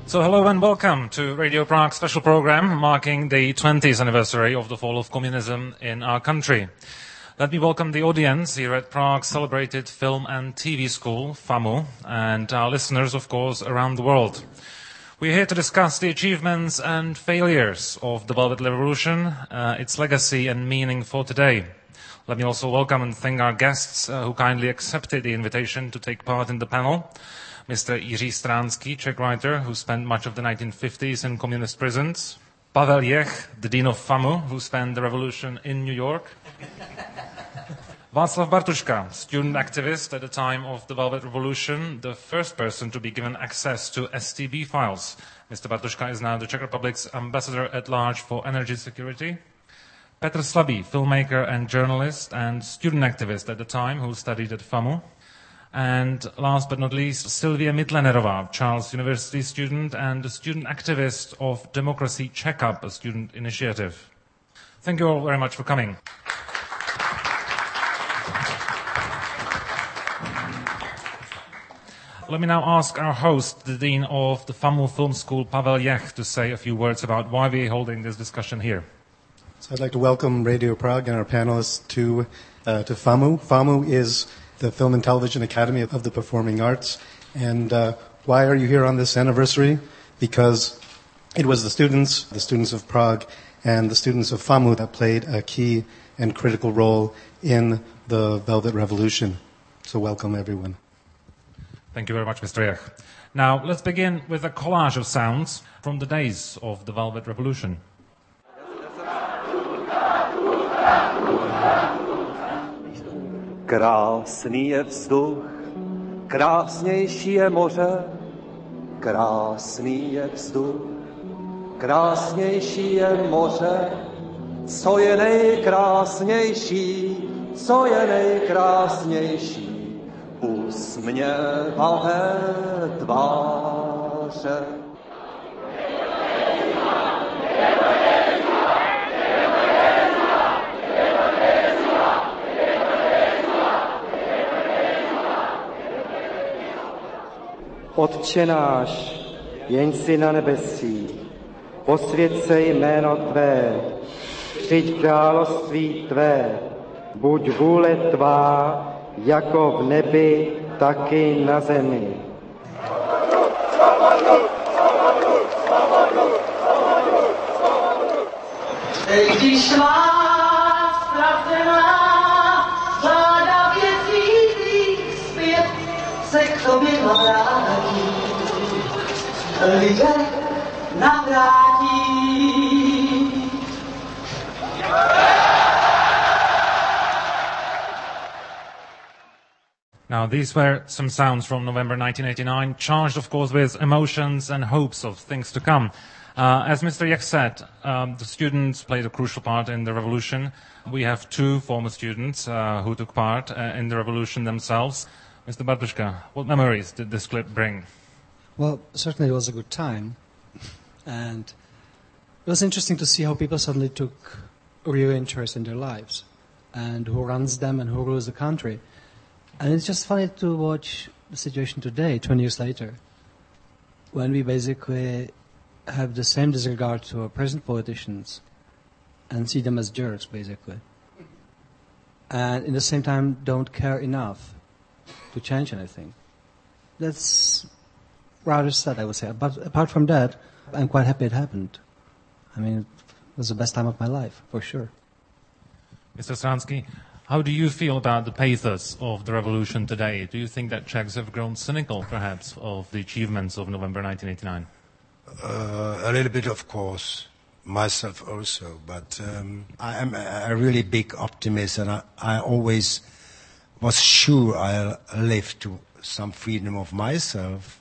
So hello and welcome to Radio Prague's special program marking the 20th anniversary of the fall of communism in our country. Let me welcome the audience here at Prague's celebrated film and TV school, FAMU, and our listeners, of course, around the world. We're here to discuss the achievements and failures of the Velvet Revolution, its legacy and meaning for today. Let me also welcome and thank our guests who kindly accepted the invitation to take part in the panel. Mr. Jiří Stránský, Czech writer who spent much of the 1950s in communist prisons. Pavel Jech, the dean of FAMU, who spent the revolution in New York. Václav Bartuška, student activist at the time of the Velvet Revolution, the first person to be given access to STB files. Mr. Bartuška is now the Czech Republic's ambassador at large for energy security. Petr Slabý, filmmaker and journalist and student activist at the time who studied at FAMU. And last but not least, Silvia Mitlenerová, Charles University student and a student activist of Democracy Checkup, a student initiative. Thank you all very much for coming. Let me now ask our host, the Dean of the FAMU Film School, Pavel Jech, to say a few words about why we're holding this discussion here. So I'd like to welcome Radio Prague and our panelists to FAMU. FAMU is the Film and Television Academy of the Performing Arts. And why are you here on this anniversary? Because it was the students of Prague and the students of FAMU that played a key and critical role in the Velvet Revolution. So welcome, everyone. Thank you very much, Mr. Jech. Now, let's begin with a collage of sounds from the days of the Velvet Revolution. Krásný je vzduch, krásnější je moře, krásný je vzduch, krásnější je moře, co je nejkrásnější, co je nejkrásnější, usměvavé tváře. Otče náš, jeň si na nebesích, posvěť se jméno Tvé, přijď království Tvé, buď vůle Tvá, jako v nebi, taky na zemi. Když vás ztracená vláda věcí zpět se k tobě navrátí, lidé navrátí. Now, these were some sounds from November 1989, charged, of course, with emotions and hopes of things to come. As Mr. Jech said, the students played a crucial part in the revolution. We have two former students who took part in the revolution themselves. Mr. Bartuška, what memories did this clip bring? Well, certainly it was a good time. And it was interesting to see how people suddenly took a real interest in their lives and who runs them and who rules the country. And it's just funny to watch the situation today, 20 years later, when we basically have the same disregard to our present politicians and see them as jerks, basically. And in the same time, don't care enough to change anything. That's rather sad, I would say. But apart from that, I'm quite happy it happened. I mean, it was the best time of my life, for sure. Mr. Stránský, how do you feel about the pathos of the revolution today? Do you think that Czechs have grown cynical, perhaps, of the achievements of November 1989? A little bit, of course, myself also. But I am a really big optimist, and I always was sure I'll live to some freedom of myself.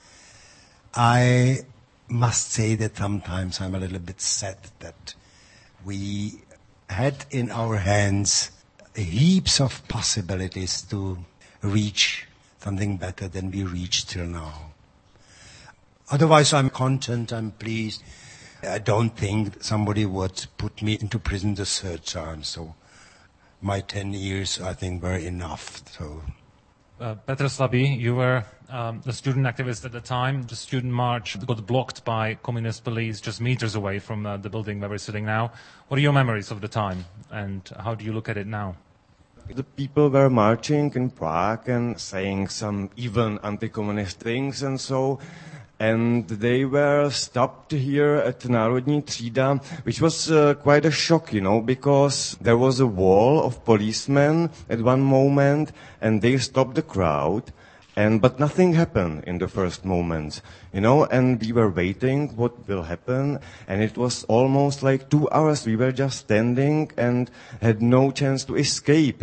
I must say that sometimes I'm a little bit sad that we had in our hands heaps of possibilities to reach something better than we reached till now. Otherwise, I'm content, I'm pleased. I don't think somebody would put me into prison the third time, so my 10 years, I think, were enough. So Petr Slabý, you were a student activist at the time. The student march got blocked by communist police just meters away from the building where we're sitting now. What are your memories of the time, and how do you look at it now? The people were marching in Prague and saying some even anti-communist things and so. And they were stopped here at Národní třída, which was quite a shock, because there was a wall of policemen at one moment, and they stopped the crowd, but nothing happened in the first moments, and we were waiting what will happen, and it was almost like 2 hours we were just standing and had no chance to escape,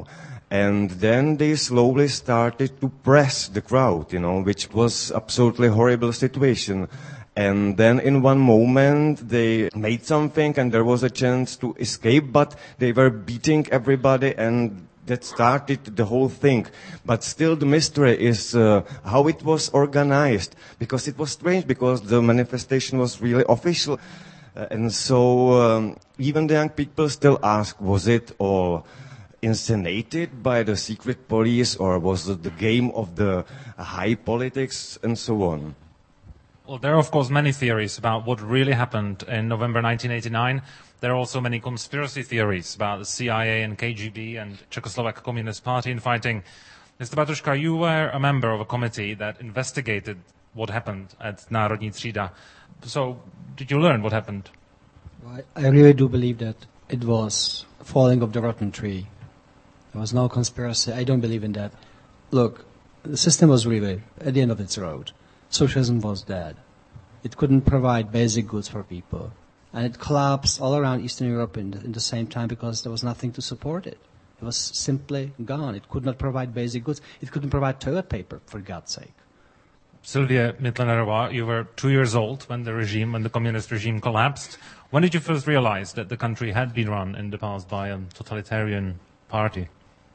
And then they slowly started to press the crowd, which was absolutely horrible situation. And then in one moment they made something and there was a chance to escape, but they were beating everybody and that started the whole thing. But still the mystery is how it was organized, because it was strange, because the manifestation was really official. And so even the young people still ask, was it all inscenated by the secret police, or was it the game of the high politics and so on? Well, there are, of course, many theories about what really happened in November 1989. There are also many conspiracy theories about the CIA and KGB and Czechoslovak Communist Party infighting. Mr. Batuška, you were a member of a committee that investigated what happened at Národní třída. So, did you learn what happened? Well, I really do believe that it was falling of the rotten tree. There was no conspiracy. I don't believe in that. Look, the system was really at the end of its road. Socialism was dead. It couldn't provide basic goods for people. And it collapsed all around Eastern Europe in the same time because there was nothing to support it. It was simply gone. It could not provide basic goods. It couldn't provide toilet paper, for God's sake. Sylvia Mitlenerová, you were 2 years old when the communist regime collapsed. When did you first realize that the country had been run in the past by a totalitarian party?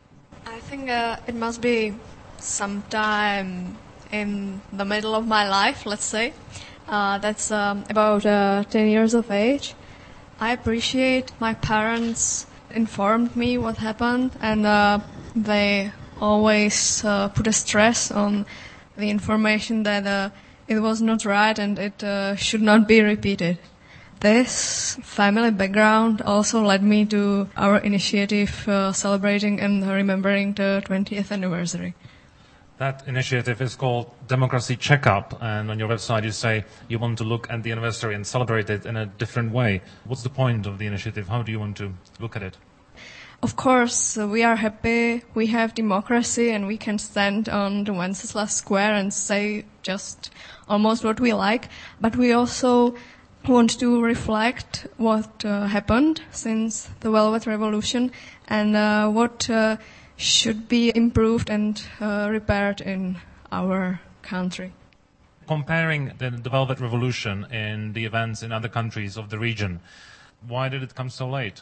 I think it must be sometime in the middle of my life, let's say. That's about 10 years of age. I appreciate my parents informed me what happened, and they always put a stress on the information that it was not right and it should not be repeated. This family background also led me to our initiative celebrating and remembering the 20th anniversary. That initiative is called Democracy Checkup, and on your website you say you want to look at the anniversary and celebrate it in a different way. What's the point of the initiative? How do you want to look at it? Of course, we are happy we have democracy and we can stand on the Wenceslas Square and say just almost what we like, but we also want to reflect what happened since the Velvet Revolution and what should be improved and repaired in our country. Comparing the Velvet Revolution and the events in other countries of the region, why did it come so late?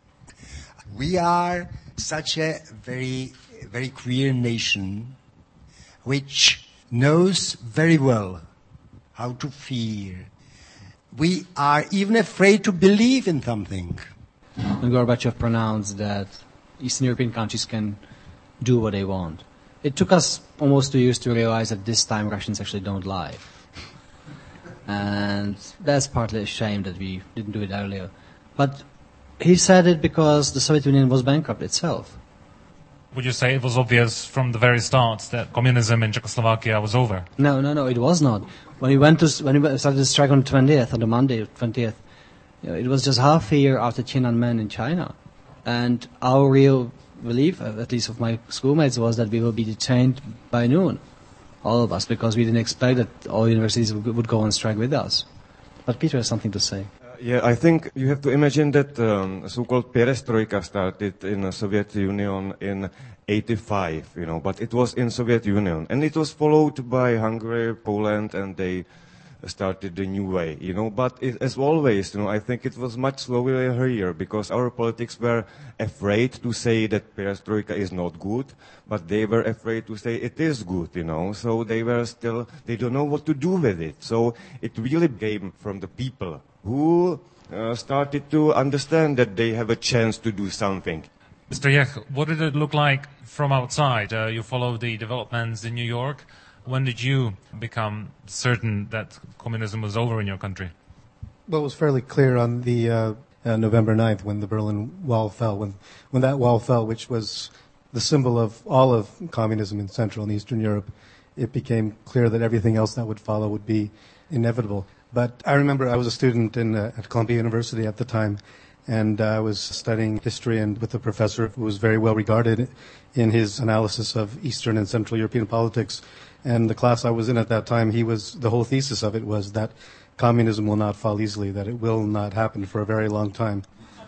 We are such a very, very queer nation which knows very well how to fear. We are even afraid to believe in something. When Gorbachev pronounced that Eastern European countries can do what they want, it took us almost 2 years to realize that this time Russians actually don't lie. And that's partly a shame that we didn't do it earlier. But he said it because the Soviet Union was bankrupt itself. Would you say it was obvious from the very start that communism in Czechoslovakia was over? No, it was not. When we started the strike on the 20th, on the Monday 20th, it was just half a year after Tiananmen in China. And our real belief, at least of my schoolmates, was that we will be detained by noon, all of us, because we didn't expect that all universities would go on strike with us. But Peter has something to say. Yeah, I think you have to imagine that so-called perestroika started in the Soviet Union in 85, but it was in Soviet Union. And it was followed by Hungary, Poland, and they started the new way, But as always, I think it was much slower here because our politics were afraid to say that perestroika is not good, but they were afraid to say it is good, So they don't know what to do with it. So it really came from the people who started to understand that they have a chance to do something. Mr. Jech, what did it look like from outside? You followed the developments in New York. When did you become certain that communism was over in your country? Well, it was fairly clear on the November 9th when the Berlin Wall fell. When that wall fell, which was the symbol of all of communism in Central and Eastern Europe, it became clear that everything else that would follow would be inevitable. But I remember I was a student at Columbia University at the time, and I was studying history and with a professor who was very well regarded in his analysis of Eastern and Central European politics. And the class I was in at that time, the whole thesis of it was that communism will not fall easily, that it will not happen for a very long time.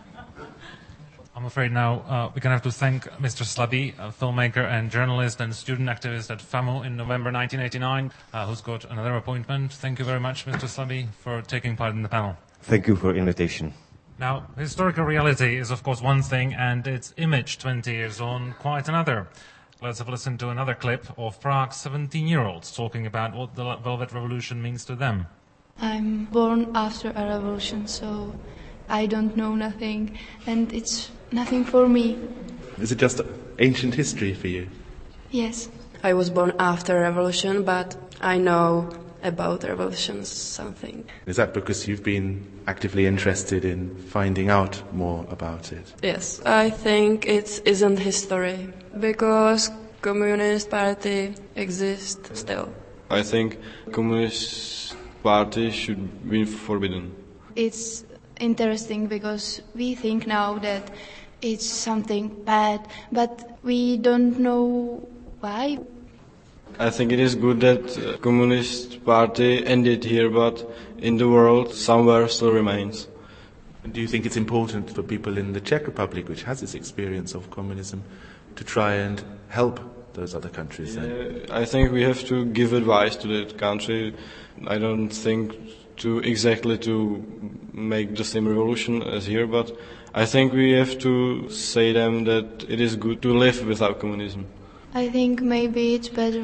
I'm afraid now we're going to have to thank Mr. Slabý, a filmmaker and journalist and student activist at FAMU in November 1989, who's got another appointment. Thank you very much, Mr. Slabý, for taking part in the panel. Thank you for invitation. Now, historical reality is, of course, one thing, and its image 20 years on, quite another. Let's have a listen to another clip of Prague's 17-year-olds talking about what the Velvet Revolution means to them. I'm born after a revolution, so I don't know nothing, and it's nothing for me. Is it just ancient history for you? Yes. I was born after a revolution, but I know about revolutions something. Is that because you've been actively interested in finding out more about it? Yes, I think it isn't history, because Communist Party exists still. I think Communist Party should be forbidden. It's interesting because we think now that it's something bad, but we don't know why. I think it is good that Communist Party ended here, but in the world somewhere still remains. Do you think it's important for people in the Czech Republic, which has this experience of communism, to try and help those other countries? I think we have to give advice to that country. I don't think to make the same revolution as here, but I think we have to say them that it is good to live without communism. I think maybe it's better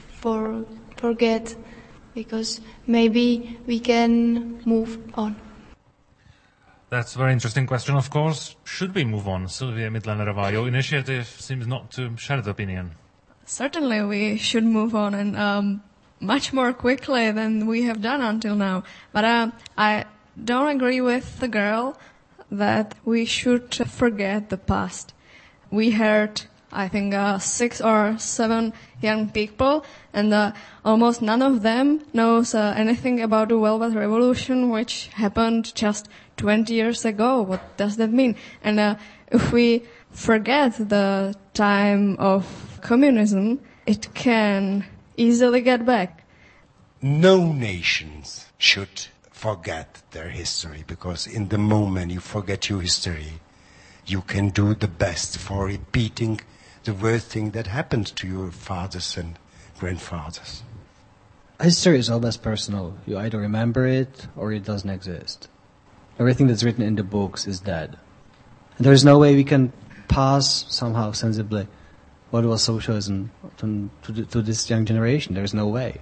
forget, because maybe we can move on. That's a very interesting question, of course. Should we move on? Sylvia Midlanerová, your initiative seems not to share that opinion. Certainly we should move on, and much more quickly than we have done until now. But I don't agree with the girl that we should forget the past. We heard, I think, 6 or 7 young people, and almost none of them knows anything about the Velvet Revolution, which happened just 20 years ago. What does that mean? And if we forget the time of communism, it can easily get back. No nations should forget their history, because in the moment you forget your history, you can do the best for repeating the worst thing that happened to your fathers and grandfathers. History is always personal. You either remember it or it doesn't exist. Everything that's written in the books is dead. And there is no way we can pass somehow sensibly what was socialism to this young generation. There is no way.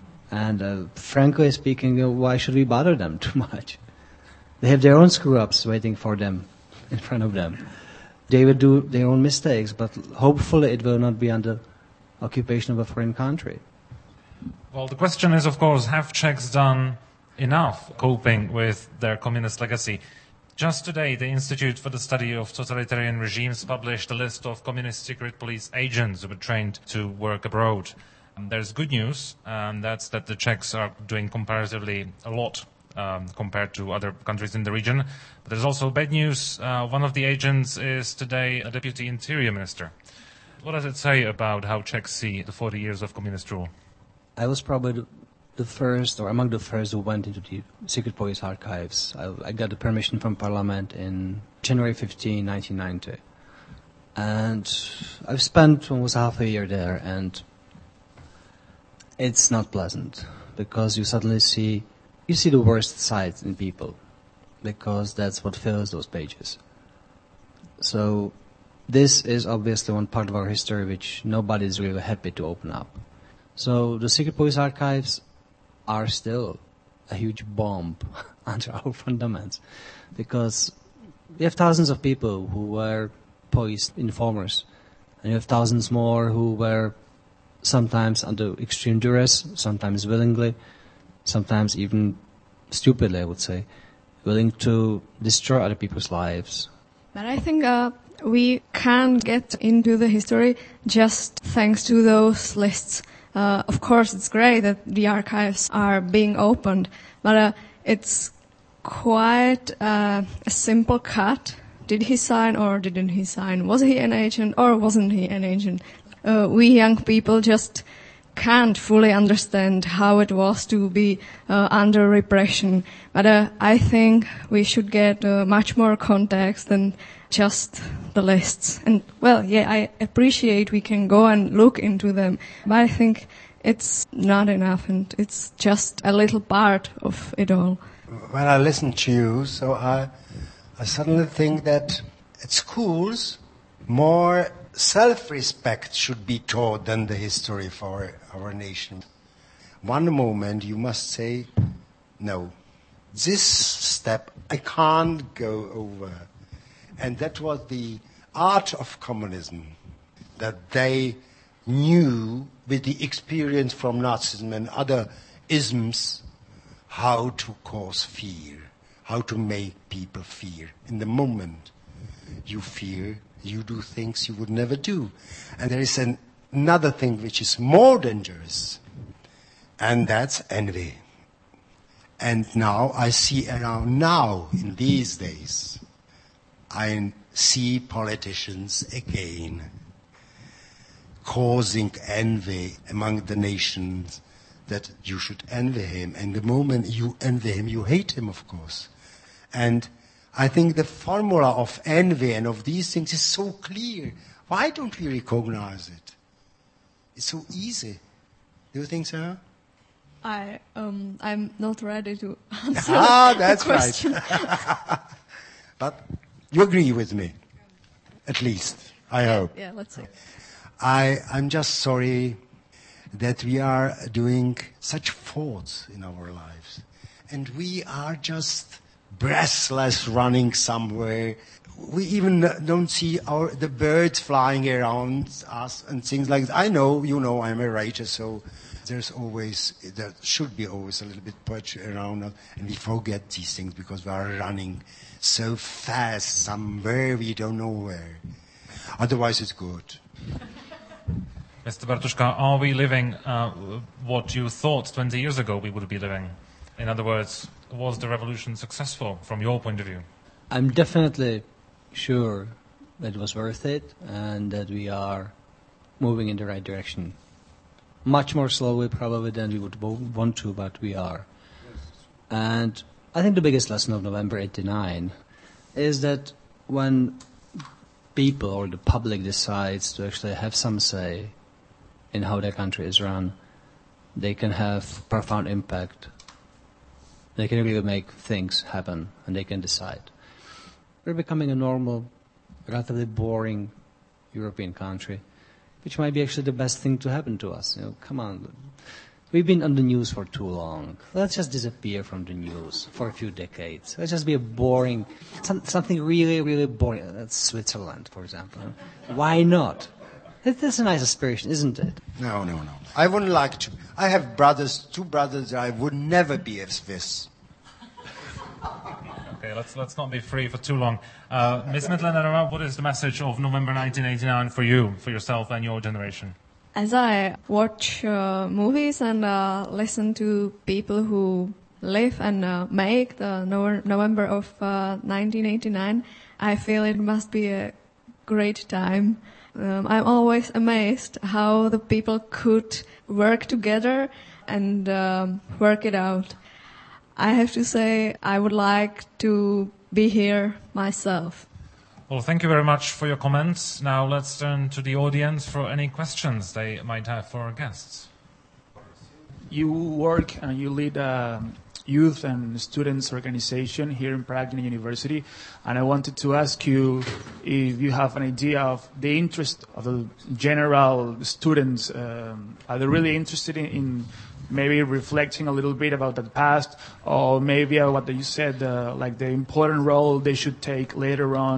And frankly speaking, why should we bother them too much? They have their own screw-ups waiting for them, in front of them. They will do their own mistakes, but hopefully it will not be under occupation of a foreign country. Well, the question is, of course, have Czechs done enough coping with their communist legacy? Just today, the Institute for the Study of Totalitarian Regimes published a list of communist secret police agents who were trained to work abroad. There's good news, and that's that the Czechs are doing comparatively a lot compared to other countries in the region. But there's also bad news. One of the agents is today a deputy interior minister. What does it say about how Czechs see the 40 years of communist rule? I was probably the first, or among the first, who went into the secret police archives. I got the permission from Parliament in January 15, 1990. And I've spent almost half a year there, and it's not pleasant, because you suddenly see the worst sides in people, because that's what fills those pages. So this is obviously one part of our history which nobody is really happy to open up. So the secret police archives are still a huge bomb under our fundaments, because we have thousands of people who were poised informers. And you have thousands more who were sometimes under extreme duress, sometimes willingly, sometimes even stupidly, I would say, willing to destroy other people's lives. But I think we can't get into the history just thanks to those lists. Of course, it's great that the archives are being opened, but it's quite a simple cut. Did he sign or didn't he sign? Was he an agent or wasn't he an agent? We young people just can't fully understand how it was to be under repression. But I think we should get much more context than just the lists. And, well, yeah, I appreciate we can go and look into them, but I think it's not enough, and it's just a little part of it all. When I listen to you, so I suddenly think that at schools, more self-respect should be taught than the history for our nation. One moment you must say, no, this step I can't go over. And that was the art of communism, that they knew with the experience from Nazism and other isms how to cause fear, how to make people fear. In the moment you fear, you do things you would never do. And there is another thing which is more dangerous, and that's envy. And now I see around now, in these days, I see politicians again causing envy among the nations, that you should envy him. And the moment you envy him, you hate him, of course. And I think the formula of envy and of these things is so clear. Why don't we recognize it? It's so easy. Do you think so? I'm not ready to answer that's the question. Right. But you agree with me, at least, I hope. Yeah, let's see. I'm just sorry that we are doing such faults in our lives. And we are just breathless running somewhere. We even don't see the birds flying around us and things like that. I know, I'm a writer, so there should be always a little bit poetry around us, and we forget these things because we are running so fast somewhere we don't know where. Otherwise it's good. Mr. Bartuszka, are we living what you thought 20 years ago we would be living? In other words, was the revolution successful from your point of view? I'm definitely sure that it was worth it and that we are moving in the right direction. Much more slowly probably than we would want to, but we are. And I think the biggest lesson of November 89 is that when people or the public decides to actually have some say in how their country is run, they can have profound impact. They can really make things happen, and they can decide. We're becoming a normal, relatively boring European country, which might be actually the best thing to happen to us. Come on. We've been on the news for too long. Let's just disappear from the news for a few decades. Let's just be a boring, something really, really boring. That's Switzerland, for example. Why not? That's a nice aspiration, isn't it? No. I wouldn't like to. I have two brothers. I would never be a Swiss. Okay, let's not be free for too long. Ms. Midlander, what is the message of November 1989 for you, for yourself and your generation? As I watch movies and listen to people who live and make the November of 1989, I feel it must be a great time. I'm always amazed how the people could work together and work it out. I have to say I would like to be here myself. Well, thank you very much for your comments. Now let's turn to the audience for any questions they might have for our guests. You work and you lead a youth and students organization here in Prague University, and I wanted to ask you if you have an idea of the interest of the general students. Are they really interested in maybe reflecting a little bit about the past, or maybe what you said, like the important role they should take later on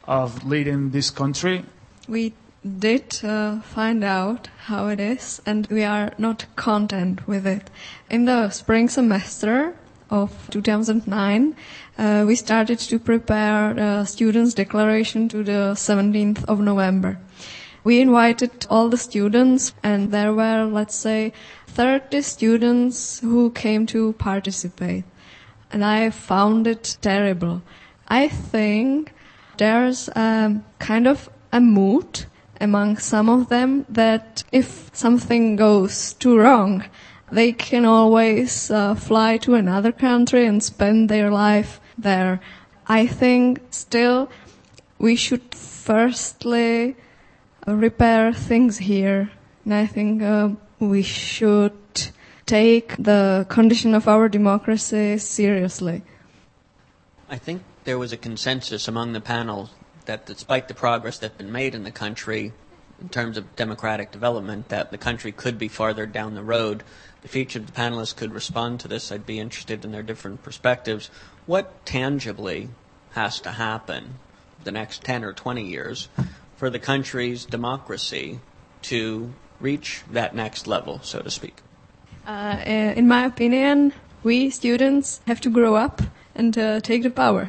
of leading this country? We did find out how it is, and we are not content with it. In the spring semester of 2009, we started to prepare the students' declaration to the 17th of November. We invited all the students, and there were, let's say, 30 students who came to participate. And I found it terrible. I think there's kind of a mood among some of them that if something goes too wrong, they can always fly to another country and spend their life there. I think still we should firstly repair things here. And I think we should take the condition of our democracy seriously. I think there was a consensus among the panel that despite the progress that's been made in the country in terms of democratic development, that the country could be farther down the road. If each of the panelists could respond to this, I'd be interested in their different perspectives. What tangibly has to happen the next 10 or 20 years for the country's democracy to reach that next level, so to speak? In my opinion, we students have to grow up and take the power.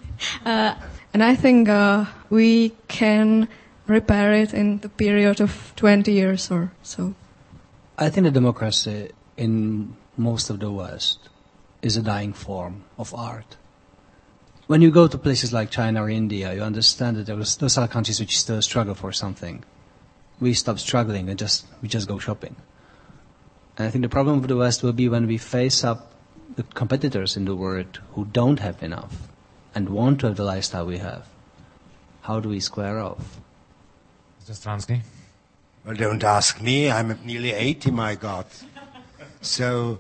And I think we can repair it in the period of 20 years or so. I think the democracy in most of the West is a dying form of art. When you go to places like China or India, you understand that those are countries which still struggle for something. We stop struggling and we just go shopping. And I think the problem of the West will be when we face up the competitors in the world who don't have enough and want to have the lifestyle we have. How do we square off? Mr. Stransky? Well, don't ask me. I'm nearly 80, my God. So,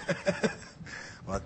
but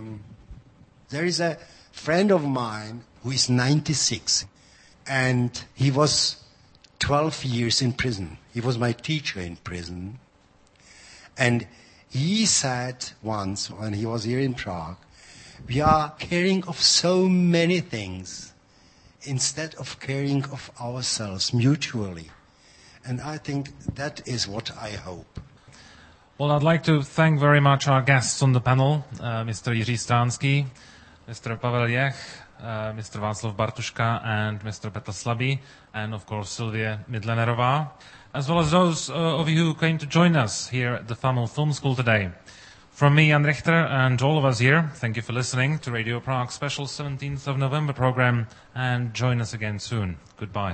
there is a friend of mine who is 96, and he was 12 years in prison. He was my teacher in prison. And he said once, when he was here in Prague, we are caring of so many things instead of caring of ourselves mutually. And I think that is what I hope. Well, I'd like to thank very much our guests on the panel, Mr. Jiří Stránský, Mr. Pavel Jech, Mr. Václav Bartuška, and Mr. Petr Slabý, and of course Sylvie Midlenerová, as well as those of you who came to join us here at the FAMU Film School today. From me, Jan Richter, and all of us here, thank you for listening to Radio Prague's special 17th of November program, and join us again soon. Goodbye.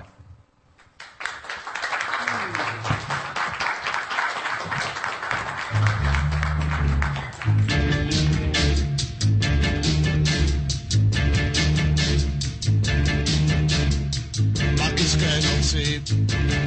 Magické noci